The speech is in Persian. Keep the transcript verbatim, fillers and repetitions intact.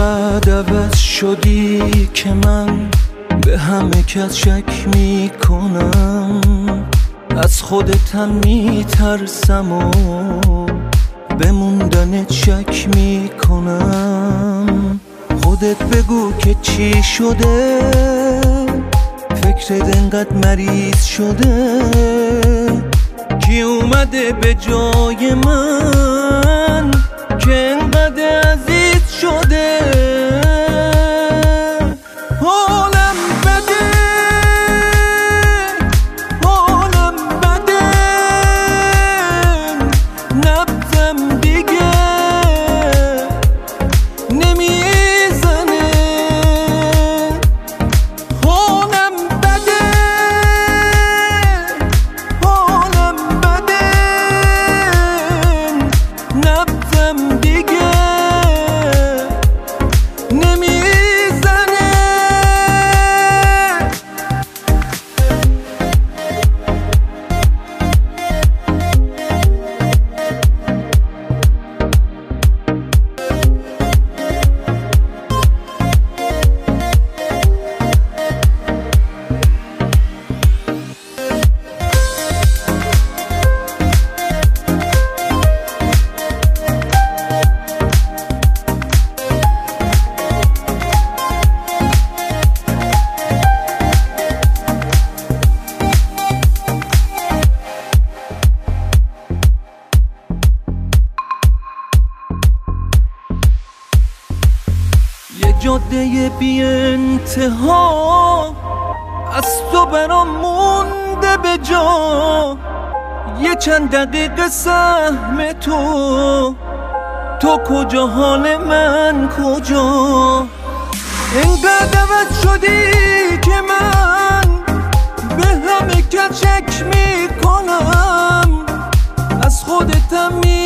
انقدر عوض شدی که من به همه کس شک میکنم، از خودتم میترسم و به موندنت شک میکنم. خودت بگو که چی شده، فکرت انقدر مریض شده، کی اومده به جای من که انقدر عزیز شده. حالم بده، حالم بده، نبضم دیگه نمیزنه. حالم بده، حالم بده، نبضم دیگه نمیزنه. یه جاده بی انتها از تو برام مونده به جا، یه چند دقیقه سهم تو، تو کجا حال من کجا. اینقدر عوض شدی که من به همه کس شک میکنم، از خودتم می